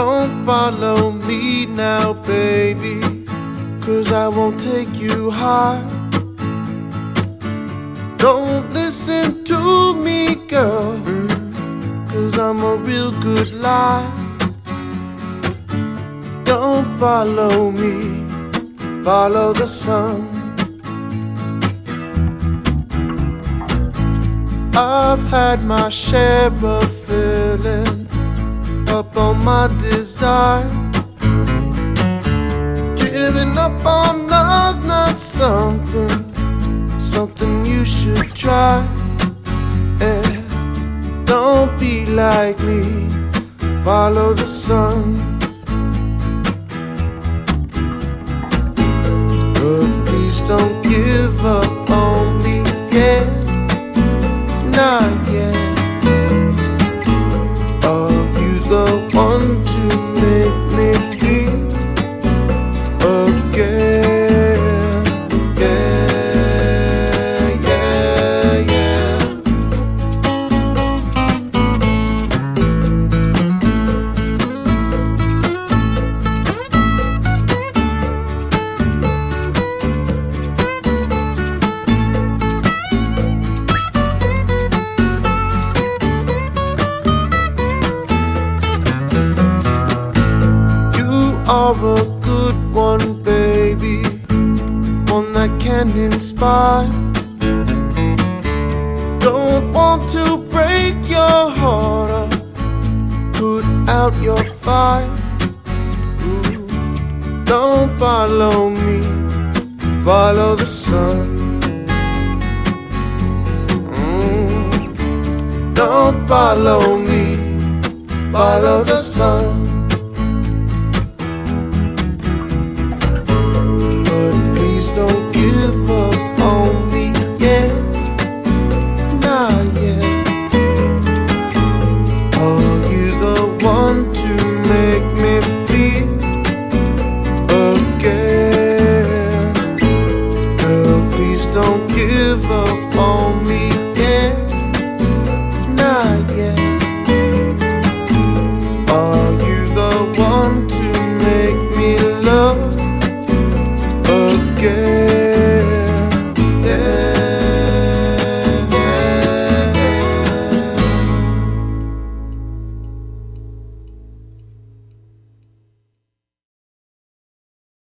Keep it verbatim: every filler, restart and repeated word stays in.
Don't follow me now, baby, 'cause I won't take you high. Don't listen to me, girl, 'cause I'm a real good lie. Don't follow me, follow the sun. I've had my share of filling up on my desire. Giving up on love's not something, something you should try. Yeah. Don't be like me, follow the sun. But please don't give up on me yet, not yet. Are you the one to make me feel again, yeah, yeah, yeah. You are a good one, baby, one that can inspire. Don't want to break your heart up, put out your fire. Ooh. Don't follow me, follow the sun. Mm. Don't follow me, follow the sun. Don't give up on me yet, not yet. Are you the one to make me feel again? Girl, please don't give up on me